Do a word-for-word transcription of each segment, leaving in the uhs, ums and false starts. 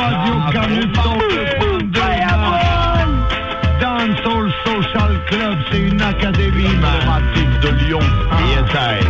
Radio Canut cent deux point deux. Dancehall Social Club, c'est une académie emblématique de Lyon. Yes, I.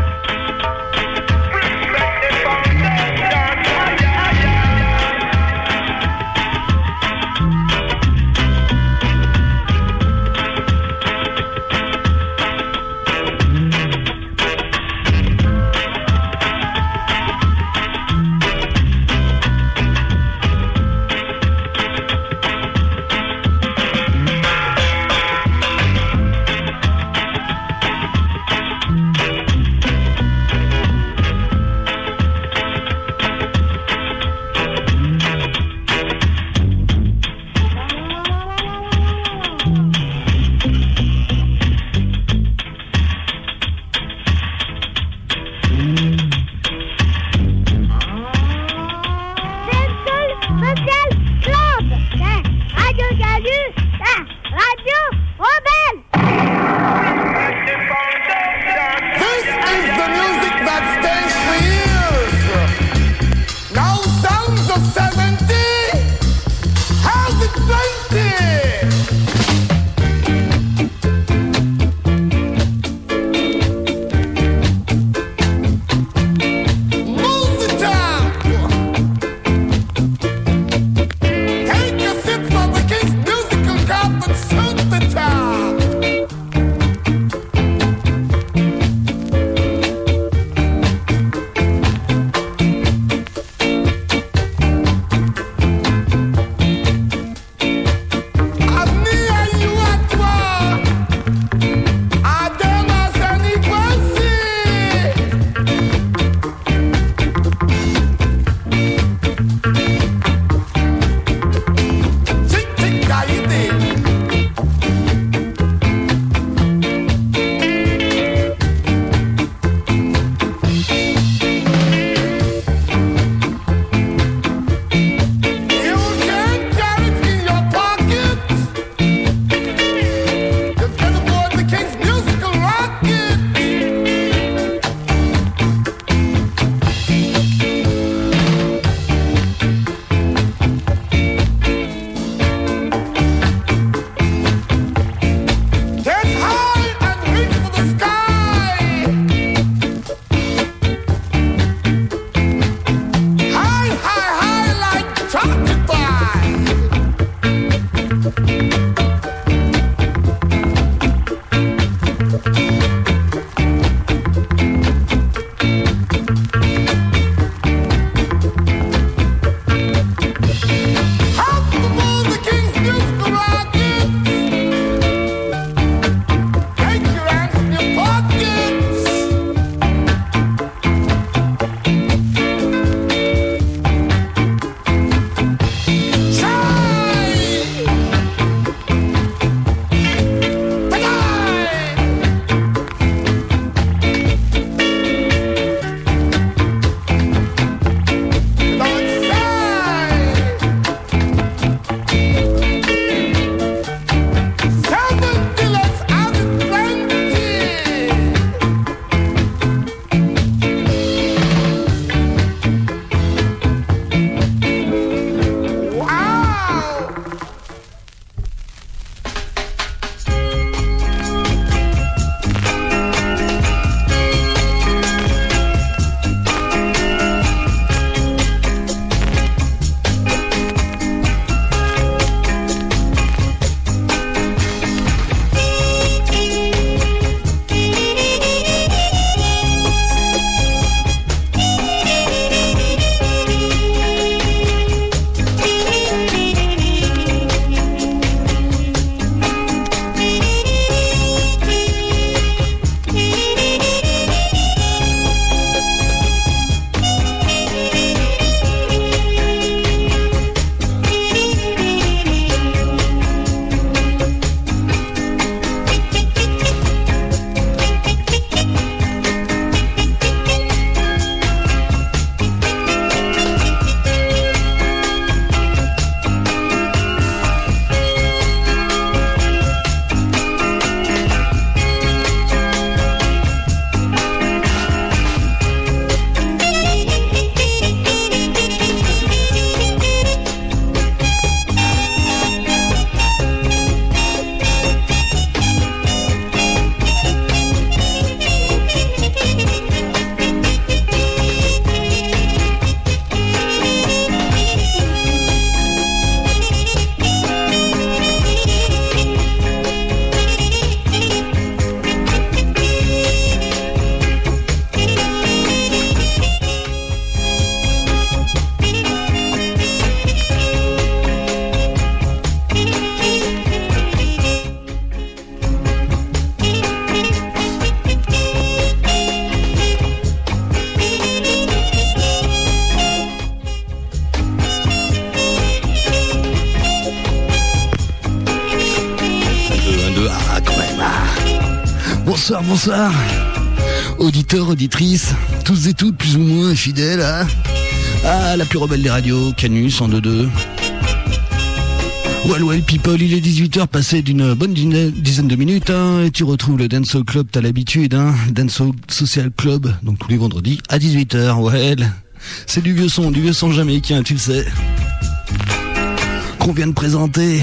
bonsoir. Auditeurs, auditrices, tous et toutes plus ou moins fidèles à, à la plus rebelle des radios, Canus en deux deux. Well, well, people, il est dix-huit heures passé d'une bonne dizaine de minutes, hein, et tu retrouves le Dancehall Club, t'as l'habitude, hein, Dancehall Social Club, donc tous les vendredis à dix-huit heures, well. C'est du vieux son, du vieux son jamaïcain, tu le sais, qu'on vient de présenter.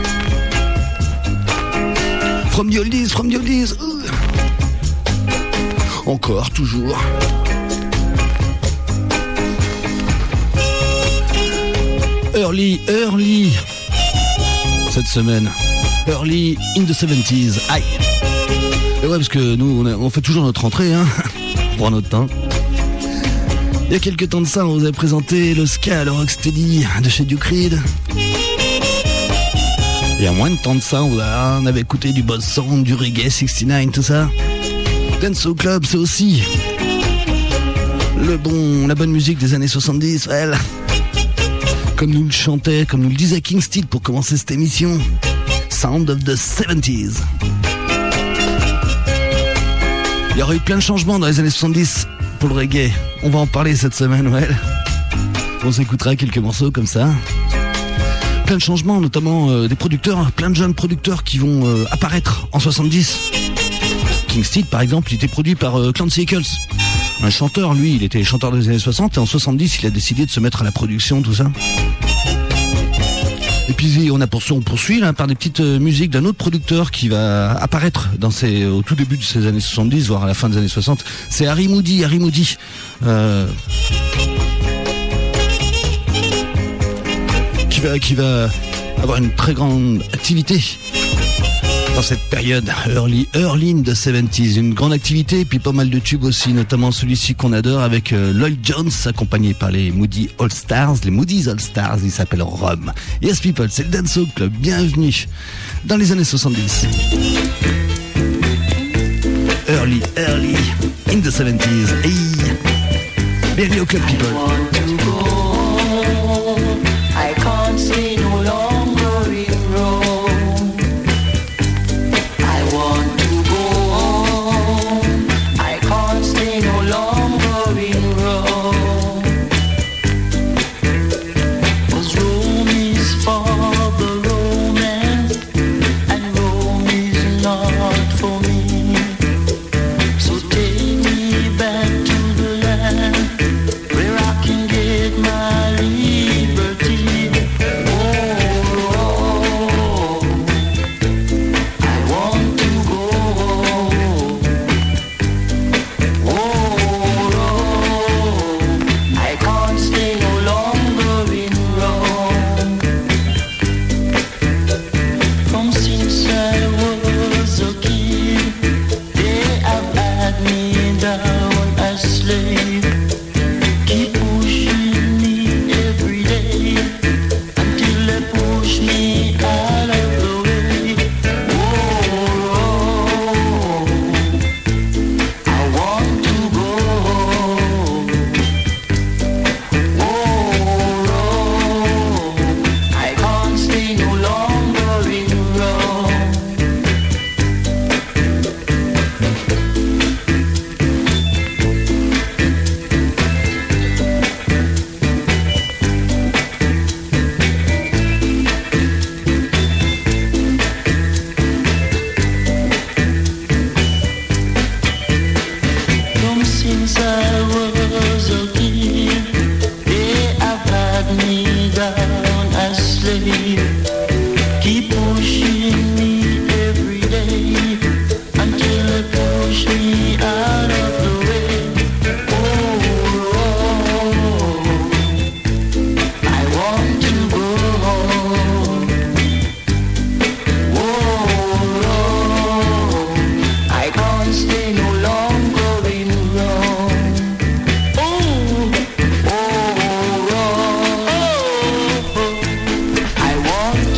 From the oldies, from the oldies, uh. Encore, toujours. Early, early. Cette semaine. Early in the seventies. Aïe. Et ouais, parce que nous, on, a, on fait toujours notre entrée, hein. On prend notre temps. Il y a quelques temps de ça, on vous a présenté le ska, le rocksteady de chez Duke Reed. Il y a moins de temps de ça, on, a, on avait écouté du boss sound, du reggae, soixante-dix-neuf, tout ça. Dancehall Club, c'est aussi le bon, la bonne musique des années soixante-dix, elle. Comme nous le chantait, comme nous le disait King Steed pour commencer cette émission. Sound of the seventies. Il y aurait eu plein de changements dans les années soixante-dix pour le reggae. On va en parler cette semaine, ouais. On s'écoutera quelques morceaux comme ça. Plein de changements, notamment euh, des producteurs, plein de jeunes producteurs qui vont euh, apparaître en soixante-dix. King Steed, par exemple, il était produit par euh, Clancy Eccles. Un chanteur, lui, il était chanteur des années soixante, et en soixante-dix, il a décidé de se mettre à la production, tout ça. Et puis on a poursuit, on poursuit là, par des petites euh, musiques d'un autre producteur qui va apparaître dans ces, au tout début de ces années soixante-dix, voire à la fin des années soixante. C'est Harry Moody, Harry Moody. Euh, qui va, qui va avoir une très grande activité dans cette période early, early in the seventies, une grande activité, et puis pas mal de tubes aussi, notamment celui-ci qu'on adore avec euh, Lloyd Jones, accompagné par les Moody All Stars, les Moody's All Stars, il s'appelle Rome. Yes people, c'est le Dancehall Club, bienvenue dans les années soixante-dix. Early, early in the seventies, hey, bienvenue au Club People. I can't stay no longer in Rome. I want to go home. I can't stay no longer in Rome. 'Cause Rome is for the Roman, and Rome is not for me. So take me back to the land where I can get my liberty. I want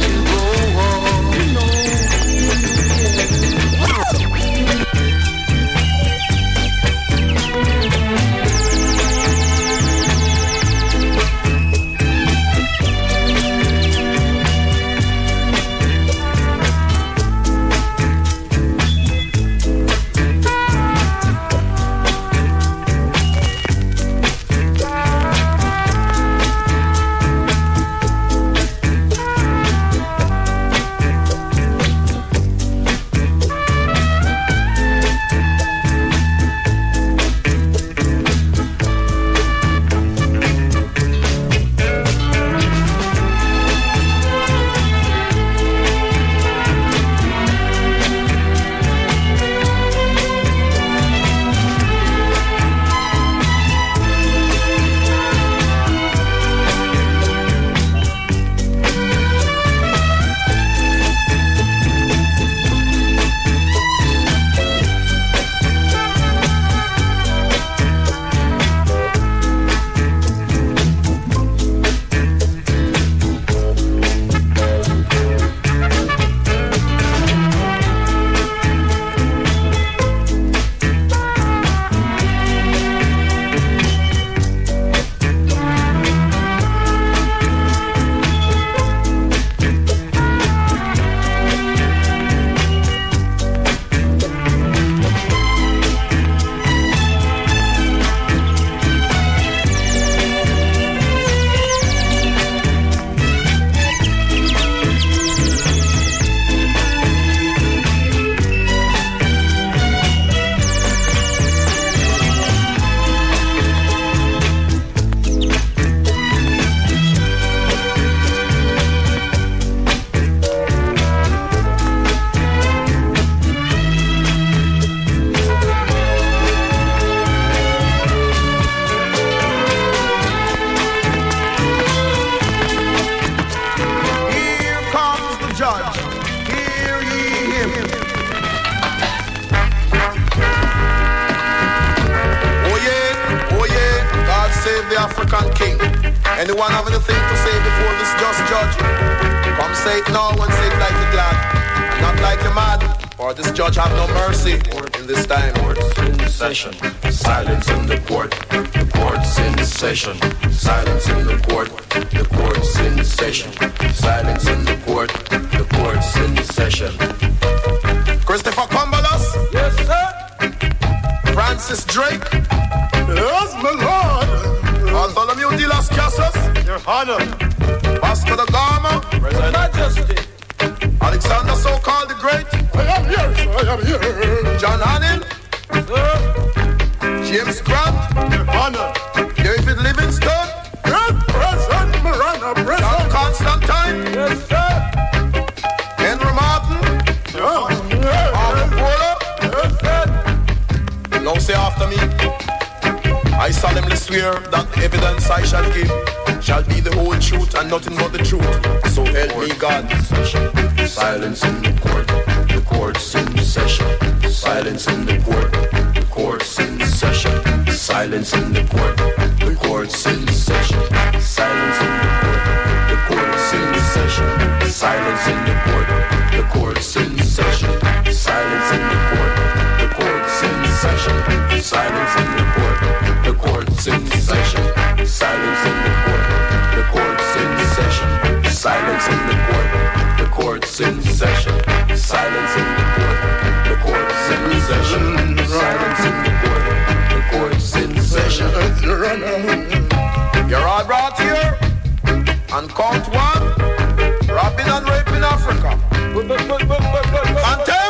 Anyone have anything to say before this just judge? Come say it now and say it like the glad, not like a mad, or this judge have no mercy in this time. Court's in session, silence in the court. The court's in session, silence in the court. The court's in session, silence in the court. The court's in session. Christopher Cumberlas? Yes, sir. Francis Drake? Yes, my lord. Bartholomew de las Casas? Your Honor. Vasco da Gama? Present. Majesty. Alexander so-called the Great? I am here, sir. I am here. John Hannon? Sir. James Grant? Your Honor. David Livingstone? Yes, present. Marana, present. John Constantine? Yes, sir. Henry Martin? Yeah. Yeah. Arthur Polo? Yes, sir. Now say after me. I solemnly swear that the evidence I shall give shall be the whole truth and nothing but the truth. So help me God. Silence in the court. The court's in session. Silence in the court. The court's in session. Silence in the court. The court's in session. Silence in the court. The court's in session. Silence in the court. The court's in session. Silence in the court. The court's in session. Silence in the court. The court's in session. Silence in the court. The court's in session. Silence in the court. The court's in session. Silence in the court. The court's in session. Silence in the court. The court's in session. You're all brought here and count one. Robbing and raping Africa. Anthem.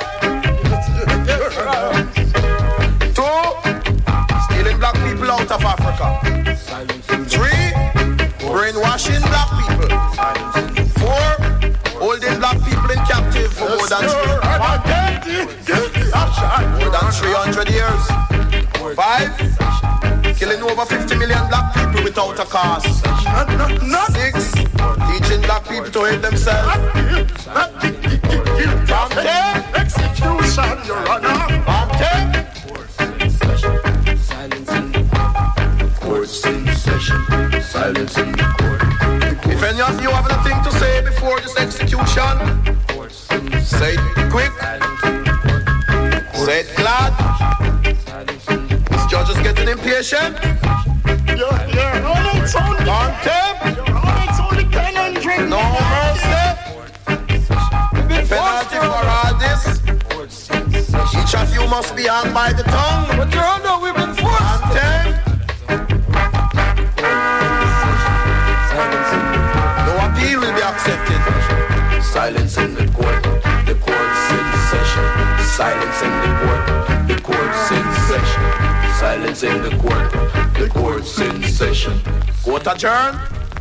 Two. Stealing black people out of Africa. Three. Brainwashing black people. Four. Holding black people in captive for more than three. More than three hundred years. Five. Killing over fifty million black people without a cause. Six. Teaching black people to hate themselves. From ten. Execution, Your Honor. From ten. Silence in the court's in session. Silence in the court. If any of you have anything to say before this execution, say it quick. Say it glad. This judge is getting impatient. Your Honor, it's only On ten. Your Honor, it's only ten hundred. No mercy. Penalty for all this. Each of you must be hung by the tongue. But Your Honor, we've been forced. On ten. No appeal will be accepted. Silence in the court. The court's in session. Silence in the court. The court's in session. Silence in the court. The court's in session. Court adjourned.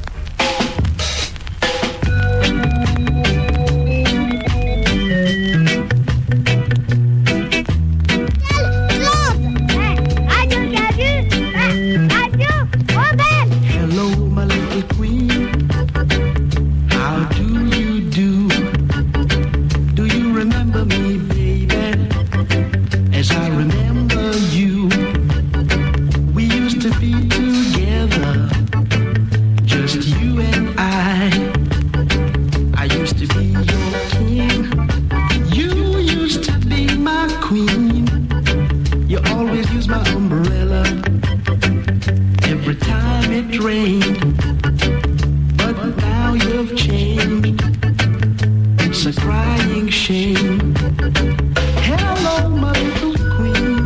Hello, my little queen. How do you do? Do you remember me, baby? As I remember you, we used to be together, just you and I. I used to be your king. You used to be my queen. You always used my umbrella every time it rained, but now you've changed. It's a crying shame. Hello, my little queen.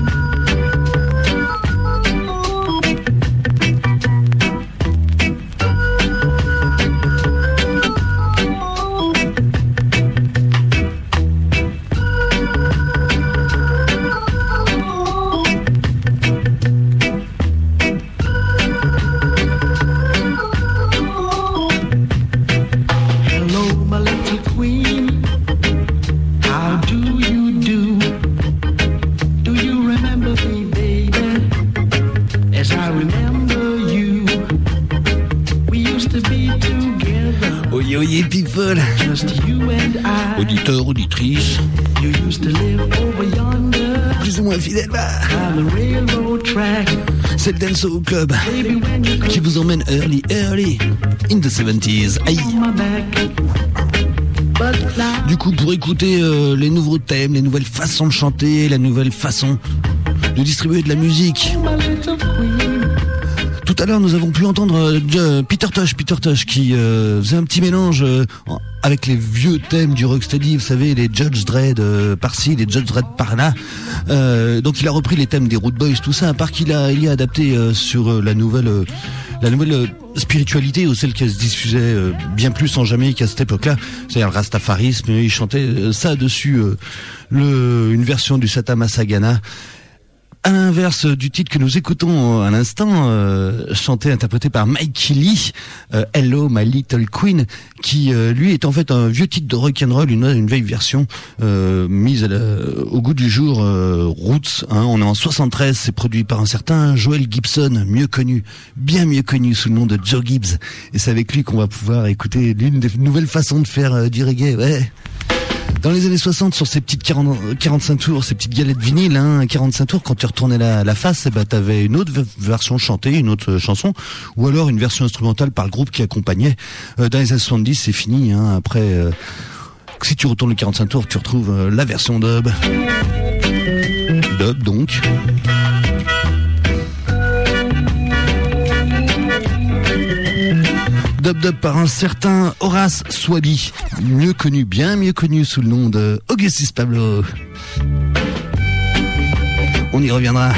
Hello, my little queen. How do you do? Do you remember me, baby? As I remember you, we used to be together, Oyez, oyez, people. just you and I. Auditeurs, auditrices, You used to live over yonder plus ou moins fidèles, bah. by the railroad track. C'est le Dancehall Club qui vous emmène early, early in the seventies. Aïe. Du coup, pour écouter euh, les nouveaux thèmes, les nouvelles façons de chanter, la nouvelle façon de distribuer de la musique. Tout à l'heure, nous avons pu entendre euh, Peter Tosh, Peter Tosh qui euh, faisait un petit mélange euh, avec les vieux thèmes du rocksteady, vous savez, les Judge Dredd euh, par-ci, les Judge Dredd par-là. Euh, donc, il a repris les thèmes des Root Boys, tout ça, à part qu'il a, il y a adapté euh, sur euh, la nouvelle, euh, la nouvelle euh, spiritualité, ou celle qui se diffusait euh, bien plus en Jamaïque à cette époque-là, c'est-à-dire le rastafarisme. Il chantait euh, ça dessus, euh, le, une version du Sata Massagana. À l'inverse du titre que nous écoutons à l'instant, euh, chanté, interprété par Mikey Lee, euh, Hello My Little Queen, qui euh, lui est en fait un vieux titre de rock'n'roll, une, une vieille version euh, mise à la, au goût du jour, euh, Roots. Hein, on est en soixante-treize, c'est produit par un certain Joel Gibson, mieux connu, bien mieux connu sous le nom de Joe Gibbs. Et c'est avec lui qu'on va pouvoir écouter l'une des nouvelles façons de faire euh, du reggae. Ouais. Dans les années soixante, sur ces petites quarante, quarante-cinq tours, ces petites galettes vinyle, hein, quarante-cinq tours, quand tu retournais la, la face, eh ben, t'avais une autre version chantée, une autre chanson, ou alors une version instrumentale par le groupe qui accompagnait. Euh, dans les années soixante-dix, c'est fini, hein, après, euh, si tu retournes les quarante-cinq tours, tu retrouves euh, la version dub. Dub, donc. Dub Dub par un certain Horace Swaby, mieux connu, bien mieux connu sous le nom de Augustus Pablo. On y reviendra.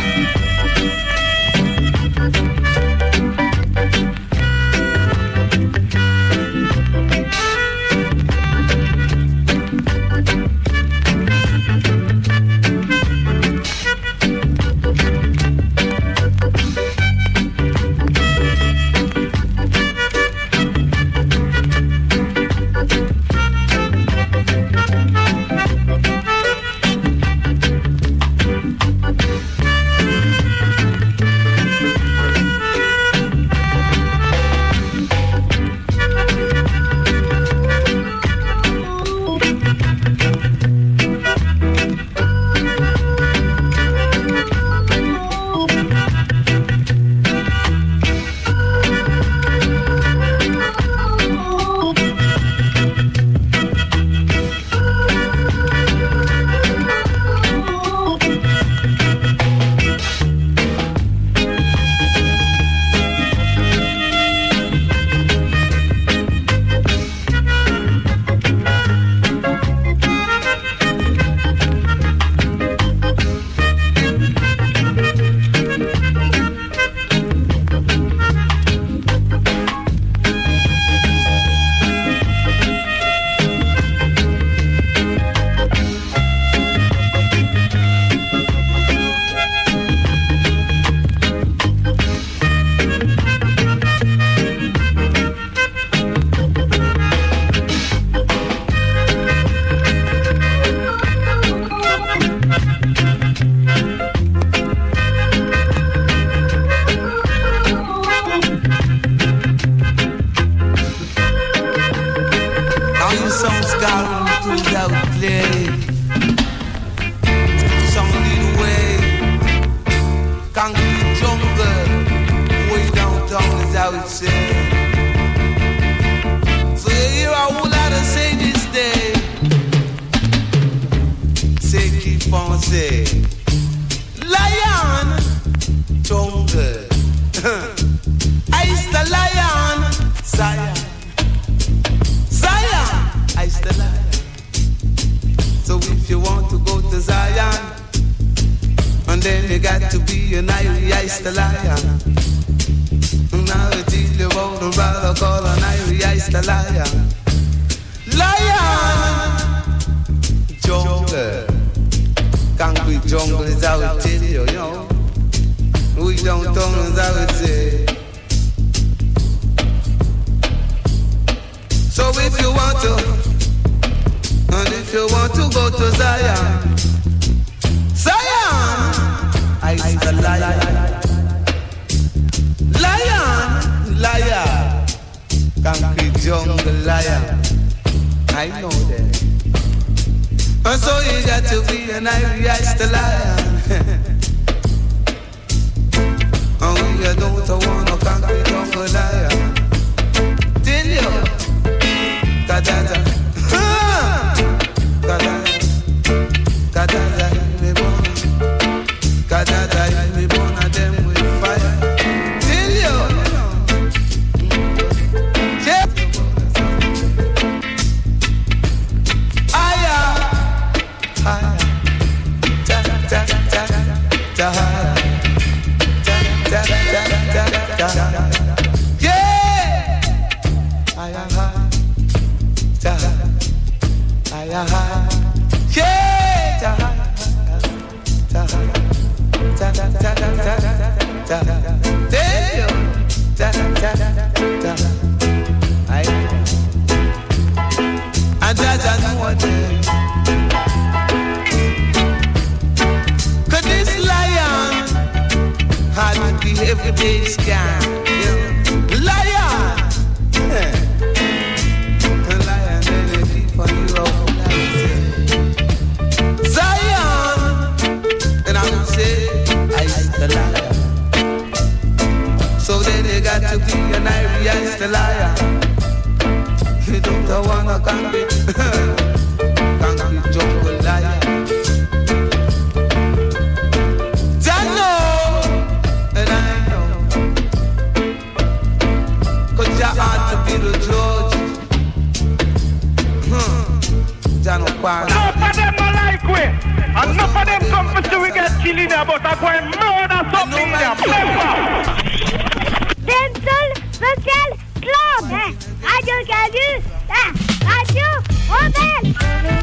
Tell you, da da da da. I and Jaja know what. Cause this lion had to be every day scan. Yeah. Lion, yeah. The lion they keep for you all night. Zion, and I would say I the lion. So then they got to be an Irish the lion. You don't wanna conquer, conquer jungle lion. I know, and I know, 'cause you ought to be the judge. Hmm. Enough of them don't like we. Enough of them come to see we get killing there, but I go and murder something there. Denzel Vocal Club, hein? Radio Canu, hein? Radio Rebelle.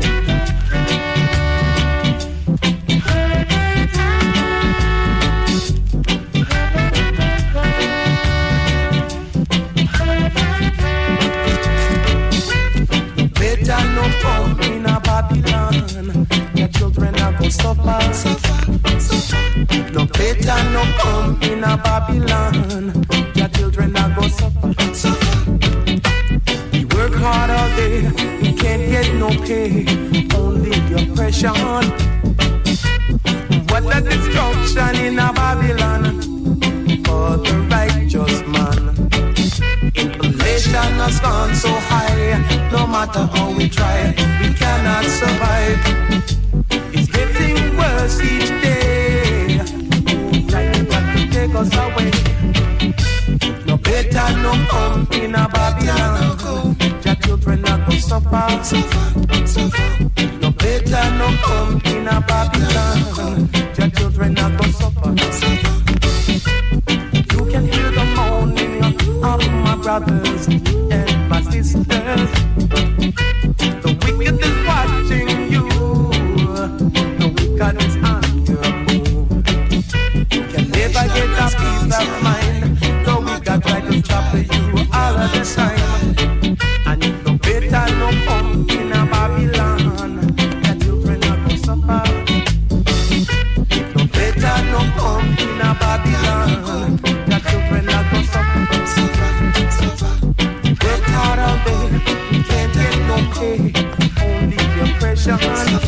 Better no come in a Babylon. Your children are gonna suffer, suffer, suffer. No better no come in a Babylon. Your children are gonna suffer, suffer. We work hard all day, we can't get no pay, only oppression. What a destruction in a Babylon for the righteous man. Inflation has gone so high, no matter how we try, we cannot survive. It's getting worse each day. Time got to take us away. No better no come in a Babylon. Your children are gonna suffer, suffer, suffer. No better no come in a Babylon. Your children are gonna suffer, suffer. You can hear the moaning of my brothers and my sisters. The wicked is watching you. The wicked is on your move. You can never get a peace of mind. The wicked try to stop you all of the time. And if no better no come in a Babylon, your children are gonna suffer. If no better no come in a Babylon, your children are gonna suffer, suffer, suffer. Work hard all day, can't get no pay, only oppression.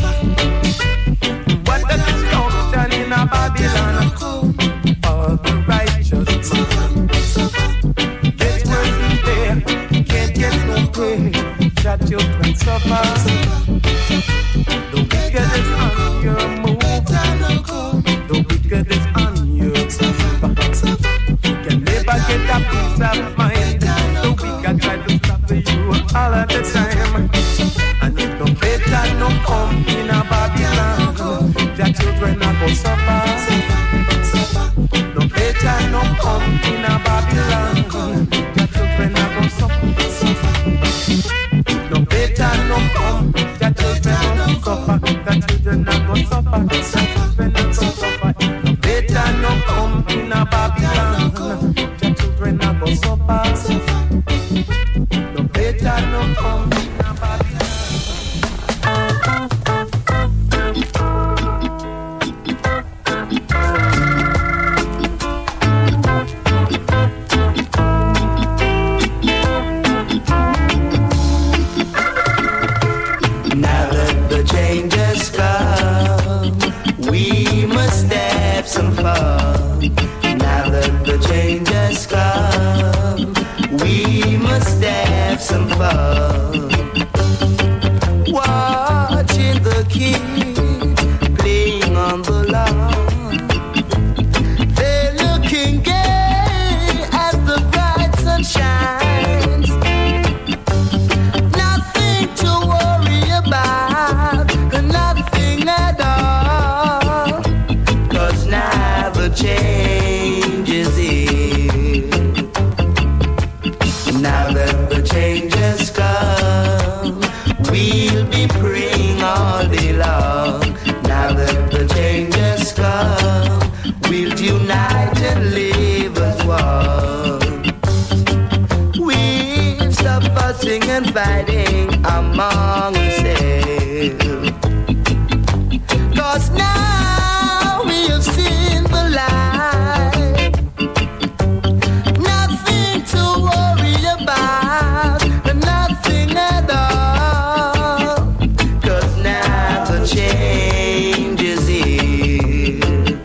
What the destruction in a Babylon? All the righteous get worse in there, can't get no pay, your children suffer. The wicked is on your move, the wicked is on your move. You can never get a peace of mind. The wicked try to stop you all of the time. And if no better no come in a Babylon, your children are gonna suffer. No better no come in a Babylon, your children are gonna suffer. No better no come, your children are gonna suffer. Your children are gonna suffer. Your children are gonna suffer. No better no come in a Babylon, your children are gonna suffer. No better no come in a Babylon. Now that the change has come, we must have some fun. Now that the change has come, we must have some fun. Watching the kids playing on the lawn, they're looking gay as the bright sun shines. Nothing to worry about, nothing at all, 'cause now the change is here. Now that the change has come, we'll be praying all day long. and fighting among ourselves. 'Cause now we have seen the light. Nothing to worry about, nothing at all. 'Cause now the change is here.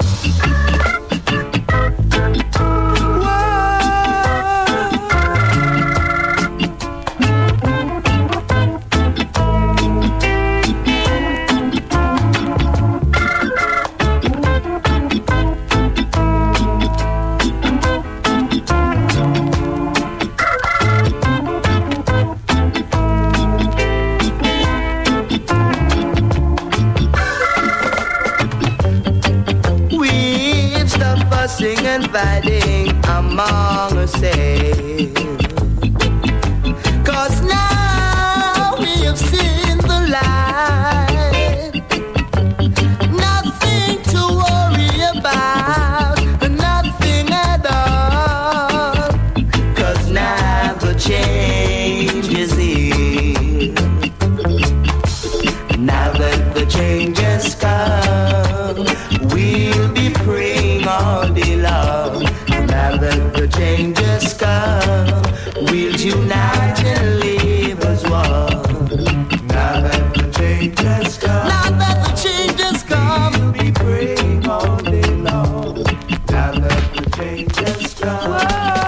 And fighting among ourselves. 'Cause now we have seen the light. Nothing to worry about, nothing at all. 'Cause now the change is here. Now that the change has come, we'll be praying all day long. Now that the change has come, we'll unite and live as one. Now that the change has come, now that the change has come, we'll be praying all day long. Now that the change has come.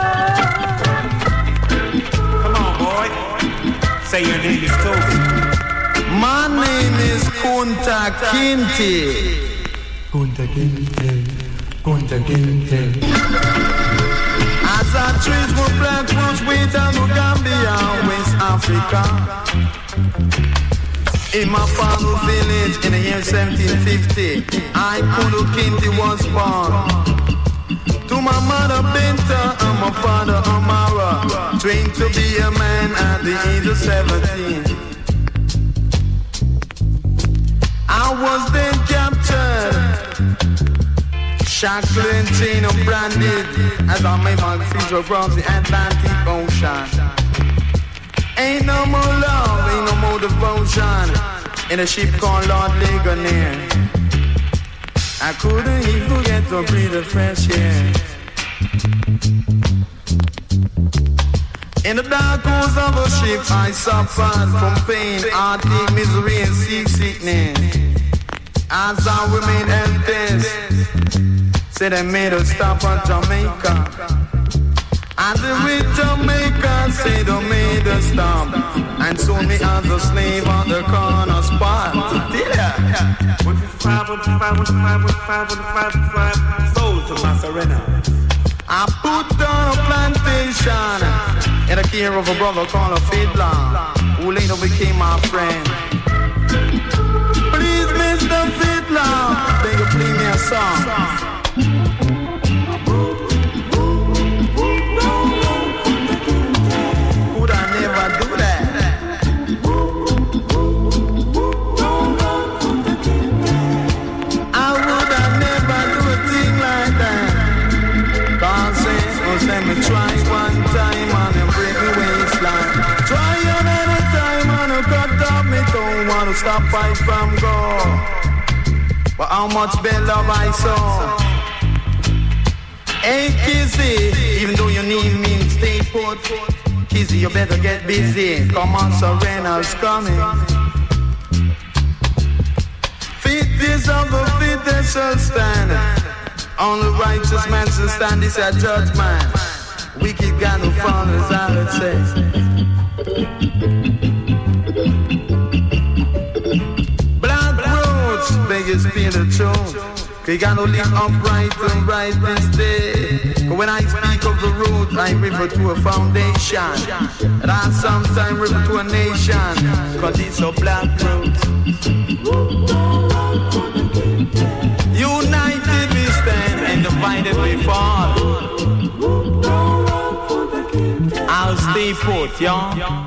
Come on, boy. Say your name is Toby. My name is Kunta Kinte. Kunta Kinte. Kunta Kinte. As our trees were black, was way down to Gambia, West Africa. In my father's village in the year seventeen fifty, I, Kunta Kinte, was born. To my mother Binta and my father Amara, trained to be a man at the age of seventeen. I was then captured, shackled and chained and branded as I made my feet across the Atlantic Ocean. Ain't no more love, ain't no more devotion in a ship called Lord Ligonier. I couldn't even get to breathe the fresh air. In the dark holes of a ship, I suffered from pain, heartache, misery, and seasickness. As I remained helpless, said they made us stop at Jamaica. And the rich Jamaica said they made us stop and sold me as a slave on the corner spot. Did ya? one fifty-five, one fifty-five, one fifty-five, one fifty-five, one fifty-five, one fifty-five, sold to Macarena. I put down a plantation in the care of a brother called a fiddler, who later became my friend. Please, Mister Fiddler, beg you play me a song. Could I never do that? I would have never do a thing like that. God says, oh, let me try one time and then break me waistline. Try another time and I cut off me tongue. Wanna stop fight from God. But how much bad love I saw. Hey Kizzy, even though you need me, stay put. Kizzy, you better get busy. Come on, Serena's coming. Fittest of the fittest shall stand. Only righteous man shall stand. This a judgment. Wicked got no fun, as I would say. Black roads, beggars pay the truth. You gotta live upright and right this day. But when I speak of the root, I refer to a foundation. And I sometimes refer to a nation, cause it's a black root. United we stand and divided we fall. I'll stay put, y'all.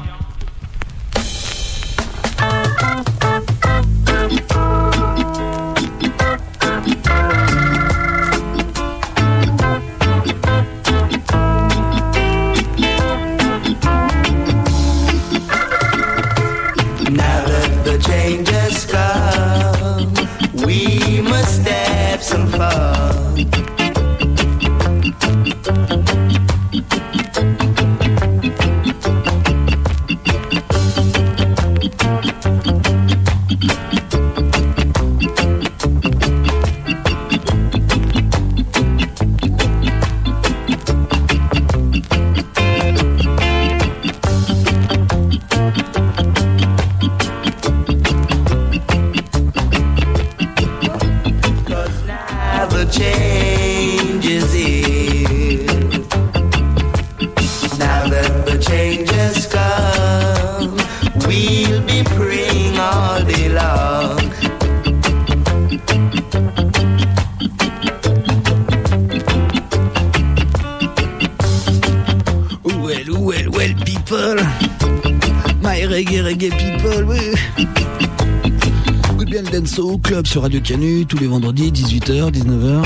people. My reggae, reggae people, oui. Good bien le dance au club sur Radio Canu tous les vendredis, dix-huit heures, dix-neuf heures.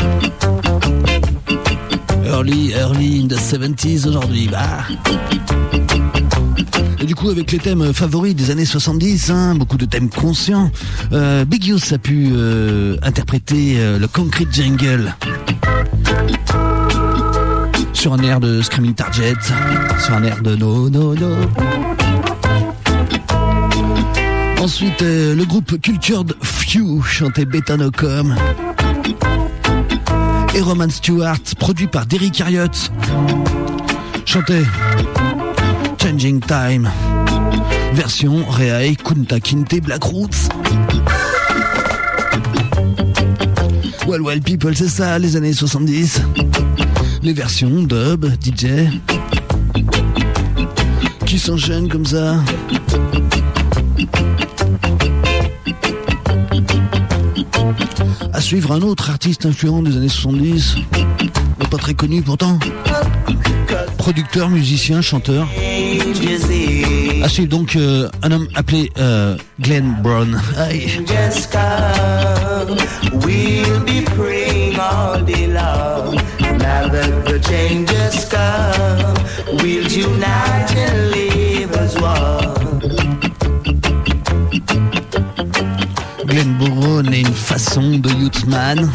Early, early in the seventies aujourd'hui, bah. Et du coup, avec les thèmes favoris des années soixante-dix, hein, beaucoup de thèmes conscients, euh, Big Youth a pu euh, interpréter euh, le Concrete Jungle sur un air de Screaming Target, sur un air de No No No. Ensuite, euh, le groupe Cultured Few chantait Betanocom. Et Roman Stewart, produit par Derrick Harriott, chantait Changing Time, version Reae Kunta Kinte Black Roots. Well well people, c'est ça les années soixante-dix. Les versions dub, D J qui s'enchaînent comme ça. À suivre un autre artiste influent des années soixante-dix, mais pas très connu pourtant. Producteur, musicien, chanteur. À suivre donc euh, un homme appelé euh, Glenn Brown. Aïe. Just come, we'll be praying all day long. Now that the changes come, we'll unite and live as one. Glenn Brown est une façon de youthman.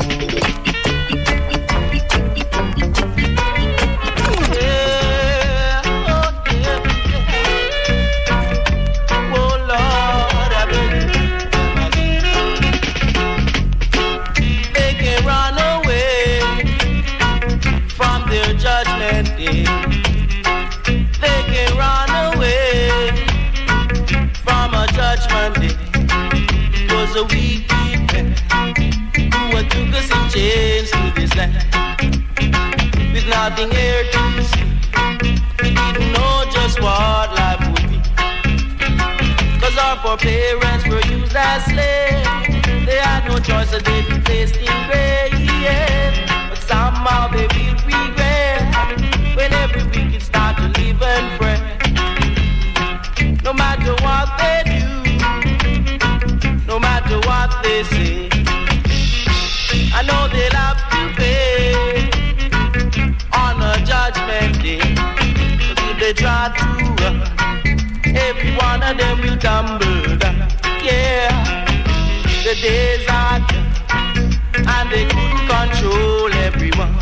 A wicked man who took us in chains to this land with nothing here to see. We didn't know just what life would be, cause our poor parents were used as slaves. They had no choice, so they'd be placed in graves. But somehow they will regret when every wicked start to live and fret. No matter what they do, no matter what they say, I know they'll have to pay on a judgment day. But if they try to run, every one of them will tumble down. Yeah, the days are done, and they couldn't control everyone.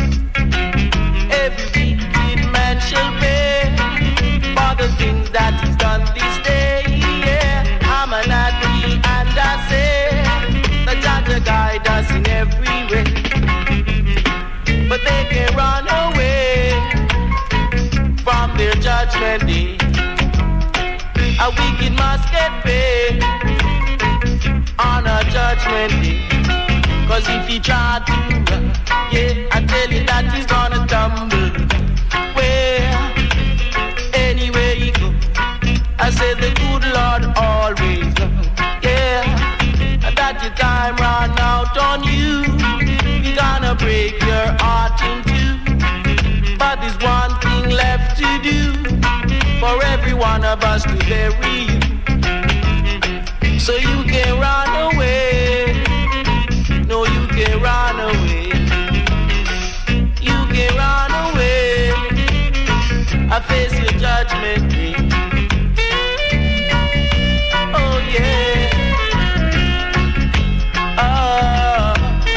Every wicked man shall pay for the things that he's done this day. Yeah, I'm an addict, and I say the judge guide us in every way, but they can run away from their judgment day. A wicked must get paid on a judgment day, cause if he try to run, yeah, I tell you that he's gonna tumble. Where, anywhere he go, I say the good Lord always knows. Yeah, that your time run out on you, we gonna break your heart in two. But there's one thing left to do, for every one of us to bury you. So you can run away, no you can run away, you can run away, I face your judgment day. Oh yeah. Oh,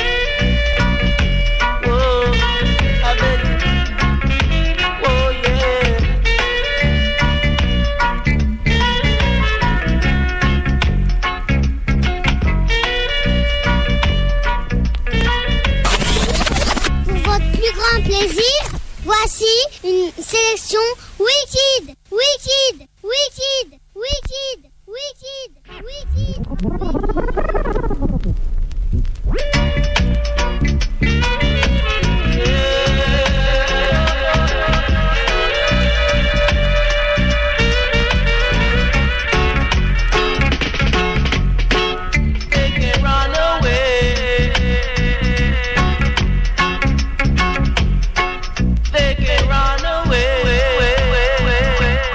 whoa, I bet. Oh yeah. Pour votre plus grand plaisir, voici une sélection Wicked, Wicked, Wicked, Wicked, Wicked, Wicked. They can run away.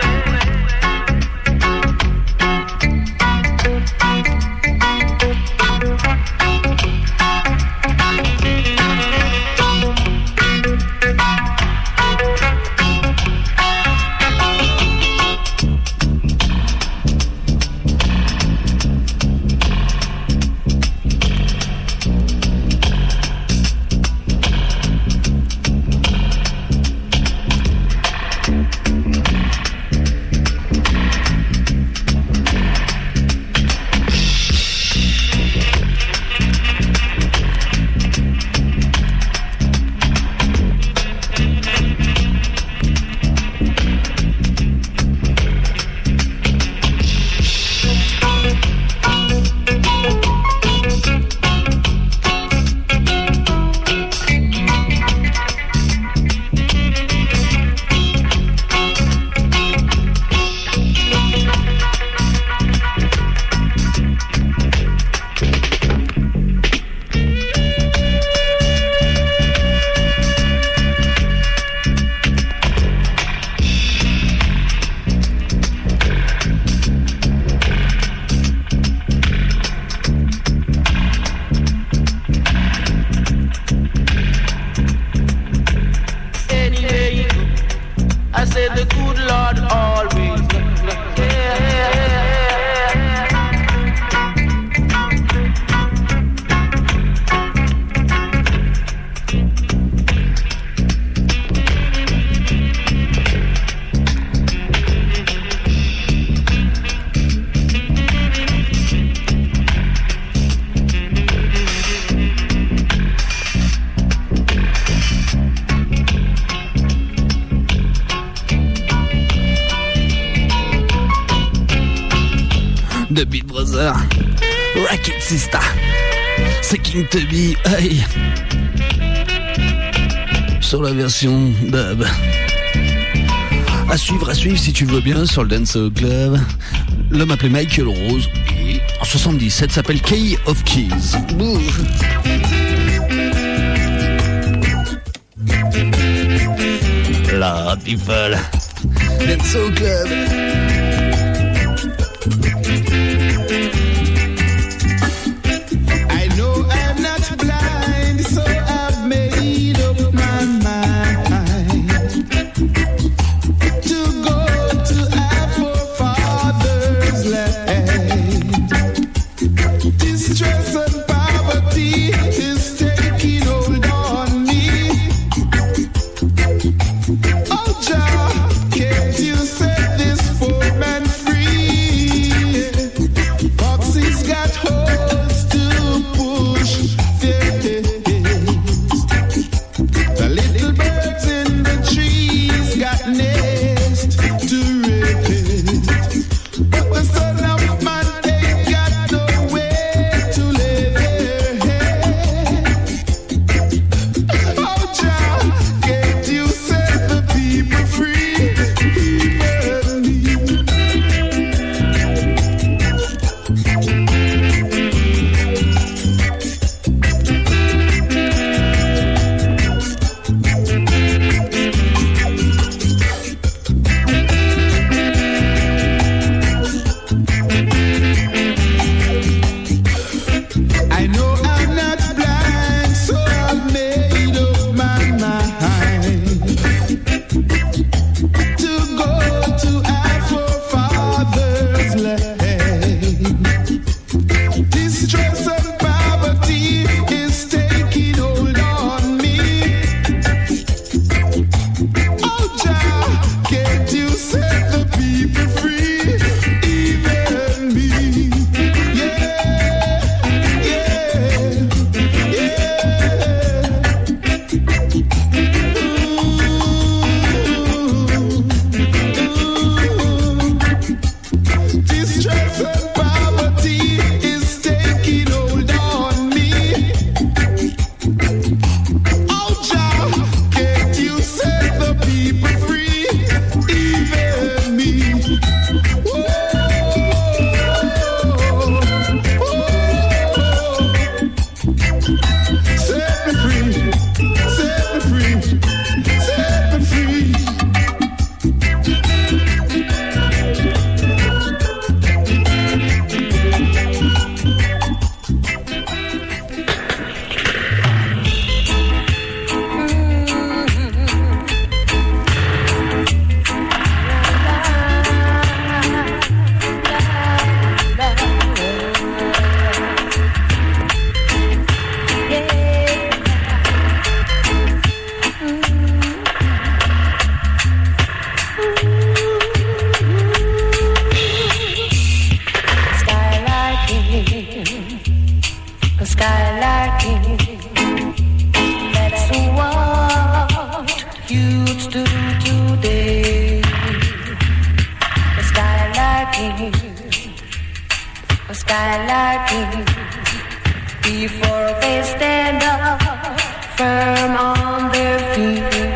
say the good Lord always. The Beat Brother, Racket Sister, c'est King Tubby, hey, sur la version dub. À suivre, à suivre si tu veux bien sur le Dance Club. L'homme appelé Michael Rose, et en soixante-dix-sept s'appelle Key of Keys. Bouh. La people, Dance Club. Before they stand up firm on their feet.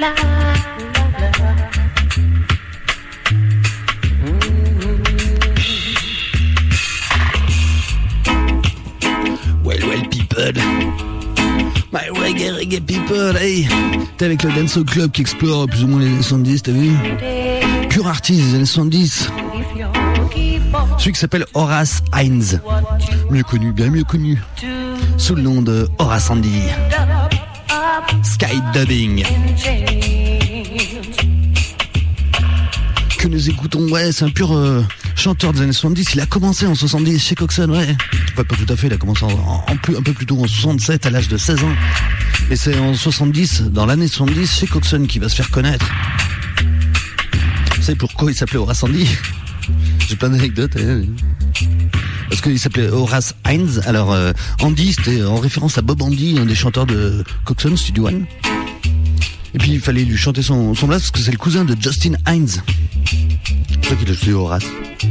Well, well, people. My reggae, reggae people, hey. T'es avec le Dancehall Club qui explore plus ou moins les années soixante-dix, t'as vu? Pure artiste des années soixante-dix. Celui qui s'appelle Horace Hines. Mieux connu, bien mieux connu. Sous le nom de Horace Andy. Skydubbing. Que nous écoutons, ouais, c'est un pur euh, chanteur des années soixante-dix. Il a commencé en soixante-dix chez Coxsone, ouais. Enfin, pas tout à fait, il a commencé en, en plus, un peu plus tôt en soixante-sept à l'âge de seize ans. Et c'est en soixante-dix, dans l'année soixante-dix, chez Coxsone qu'il va se faire connaître. Vous savez pourquoi il s'appelait Horace Andy? J'ai plein d'anecdotes. Hein. Parce qu'il s'appelait Horace Hines. Alors, euh, Andy, c'était en référence à Bob Andy, un des chanteurs de Coxsone, Studio One. Et puis, il fallait lui chanter son, son blast parce que c'est le cousin de Justin Hines. C'est pour ça qu'il a choisi Horace.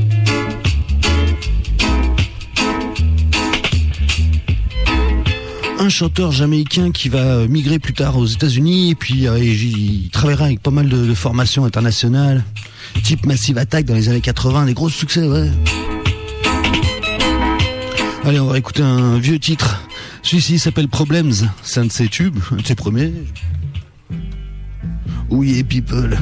Un chanteur jamaïcain qui va migrer plus tard aux États-Unis et puis euh, il travaillera avec pas mal de, de formations internationales, type Massive Attack dans les années quatre-vingts, des gros succès, ouais. Allez, on va écouter un vieux titre. Celui-ci s'appelle Problems, c'est un de ses tubes, un de ses premiers. Oui, et people.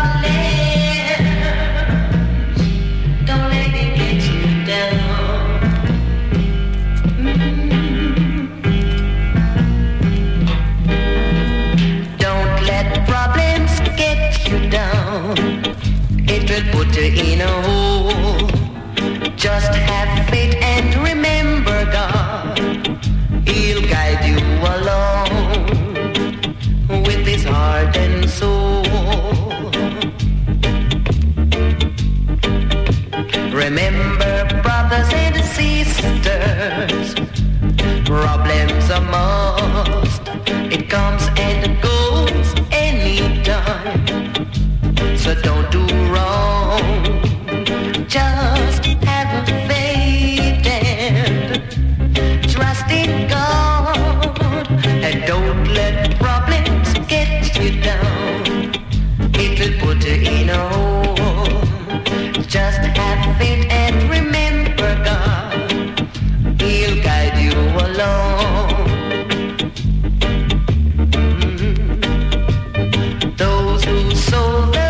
Put you in a hole. Just have faith and remember God. He'll guide you along with his heart and soul. Remember, brothers and sisters, problems are must. It comes and goes anytime. So don't do wrong. Just have faith and trust in God. And don't let problems get you down. It will put you in a hole. Just have faith and remember God. He'll guide you along. Mm-hmm. Those who sow the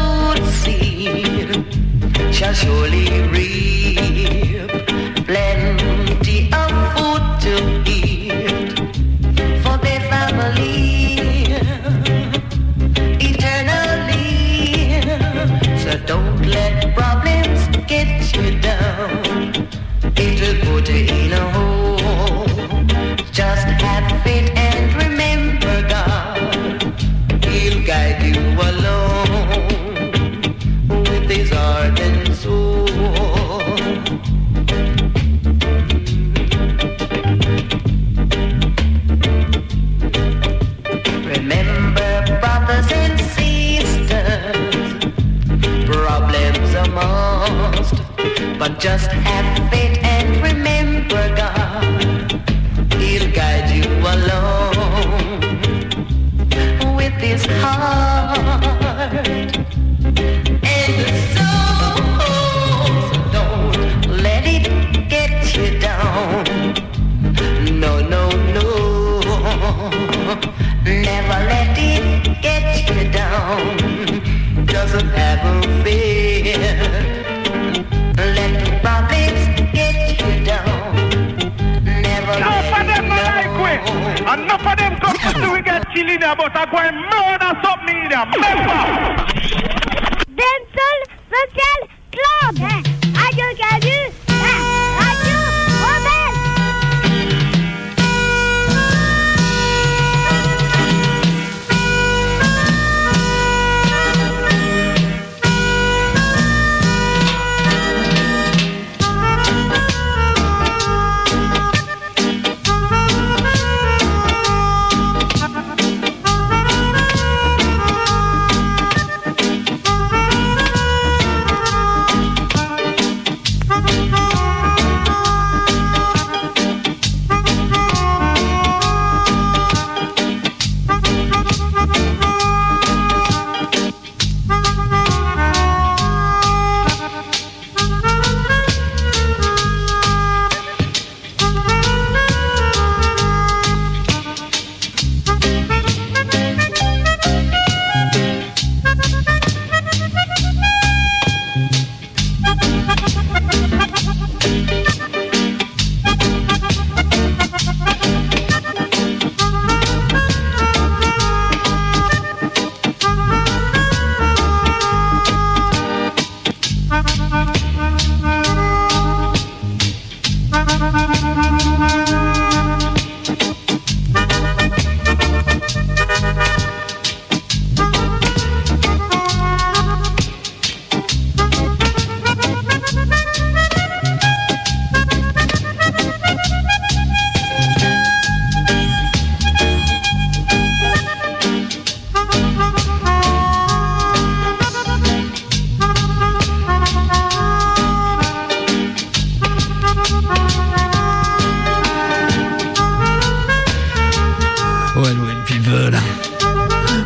shall surely reap plenty of food to eat for their family eternally. So don't let problems get you down. It will put you in a hole. Just have faith and remember God. He'll guide you along with his heart and soul. Remember, brothers and sisters, problems are must, but just have faith and remember God. He'll guide you along with his heart and soul. So don't let it get you down. No, no, no. Never let it get you down. Doesn't have a fear. Let the problems get you down. Never Enough let of it them like we. Enough of them come to we get chilling there, but I go and murder something in there. Remember. Dancehall Social Club. Radio Canu. Radio Rebelle.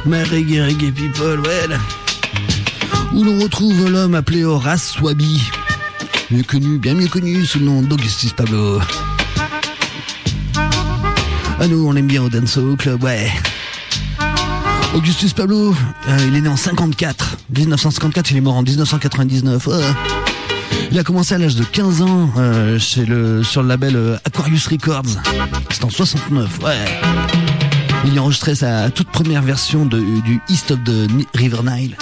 My Reggae Reggae People, well. Où l'on retrouve l'homme appelé Horace Swaby, mieux connu, bien mieux connu sous le nom d'Augustus Pablo. Ah nous, on aime bien au Dancehall Club, ouais. Augustus Pablo, euh, il est né en cinquante-quatre. dix-neuf cent cinquante-quatre, il est mort en dix-neuf cent quatre-vingt-dix-neuf. Ouais. Il a commencé à l'âge de quinze ans euh, chez le, sur le label euh, Aquarius Records. C'est en soixante-neuf, ouais. Il y a enregistré sa toute première version de, du East of the River Nile.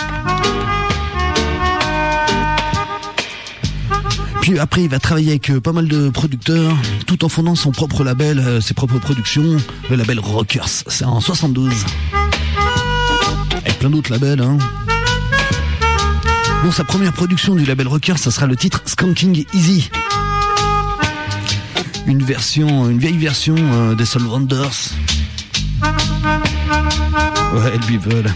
Puis après, il va travailler avec euh, pas mal de producteurs, tout en fondant son propre label, euh, ses propres productions, le label Rockers. C'est en soixante-douze. Avec plein d'autres labels, hein. Bon, sa première production du label Rockers, ça sera le titre Skanking Easy. Une version, une vieille version euh, des Soul Wonders. Ouais, le people.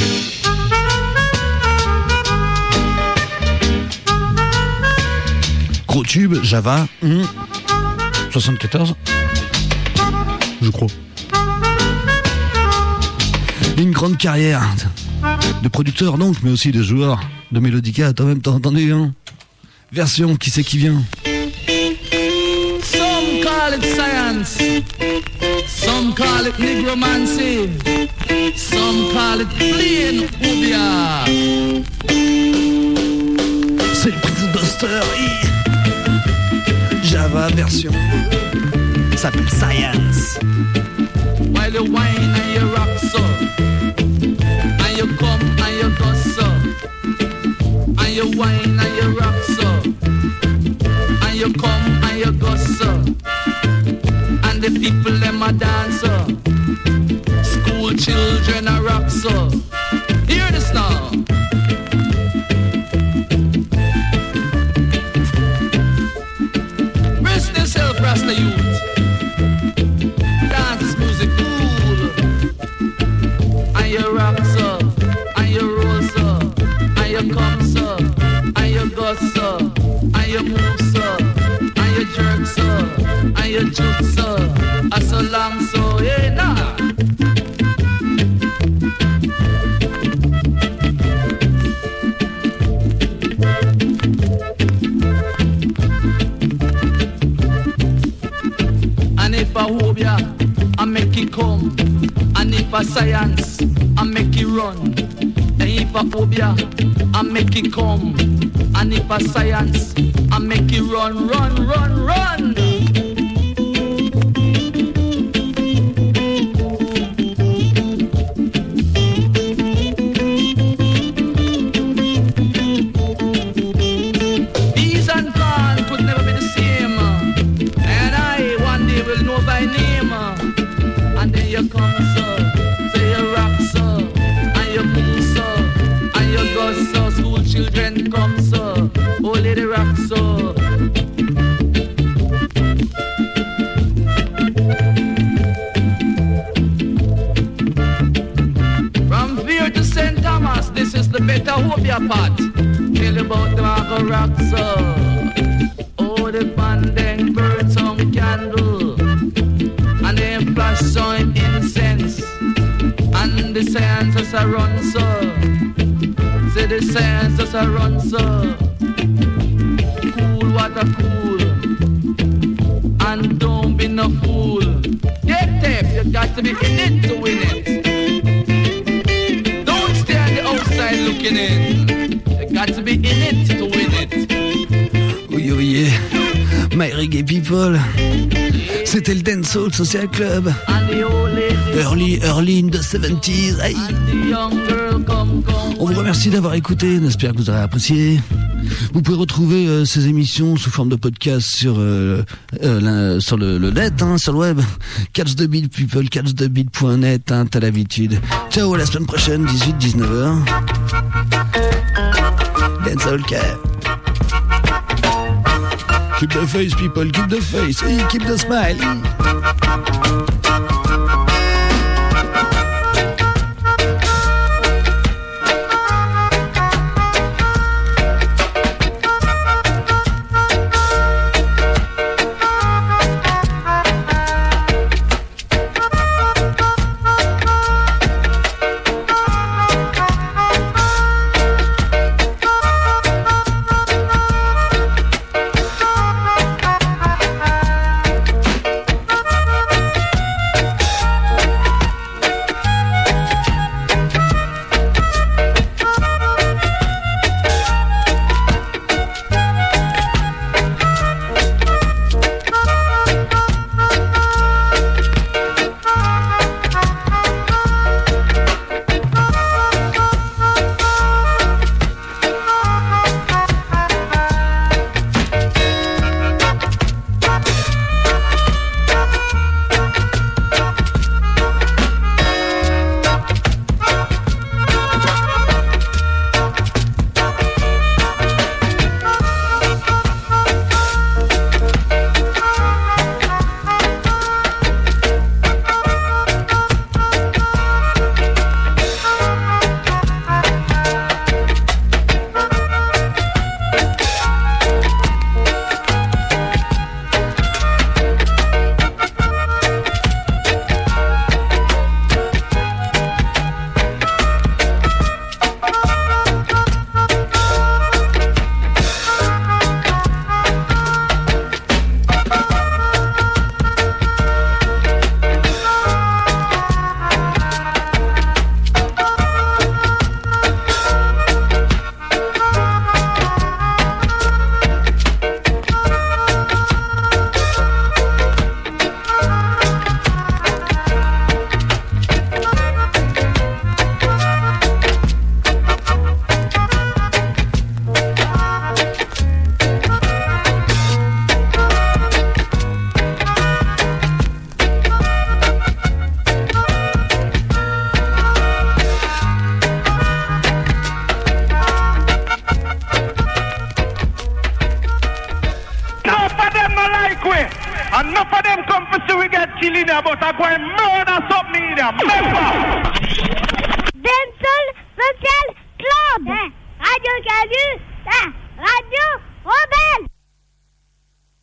Gros tube, Java, hum, soixante-quatorze, je crois. Une grande carrière de producteur donc, mais aussi de joueur de Melodica, toi même t'as entendu, hein? Version, qui c'est qui vient? Some call it science, some call it negromancy, some call it plain oubia. C'est le Prince Buster, Java version, ça s'appelle Science. While you whine and you rock so, and you come and you go so, and you whine and you rock so, and you come and you go so, and the people them a dance so, school children a rock so. Hear this now. Rest yourself, Rasta youth. Dance this music cool, and you rock so, and you roll so, and you come so, and you go so, and you move so, and you jerk so, and you juke so, and so long so, yeah, nah. And if I hope ya, I make it come. And if I science, I make it run. And if I hope ya, I make it come. And if I science, I make it run, run, run, run. These and gone could never be the same. And I one day will know by name. And then you come so, so you rock so, and you move so, and you go so, school children come so, oh lady rock so. From Veer to Saint Thomas, this is the better Hobia part. Tell about the Marco rock so. Oh, the bandeng burn some candle, and then flash some incense, and the science a run so. Say the science a run so. Cool, water cool, and don't be no fool. Get tape, you got to be in it to win it. Don't stay on the outside looking in. You got to be in it to win it. Oui, oui, My Reggae People. C'était le Dancehall Social Club. Early, early in the seventies. Aïe. On vous remercie d'avoir écouté. On espère que vous aurez apprécié. Vous pouvez retrouver euh, ces émissions sous forme de podcast sur euh, euh, sur le, le net, hein, sur le web. Catch the beat, people, catch the beat point net, hein, t'as l'habitude. Ciao, à la semaine prochaine, dix-huit dix-neuf heures. Dancehall Club. Keep the face, people, keep the face, hey, keep the smile. a like we. Enough of them come to see we get killed in here, but I go and murder something in here. Remember?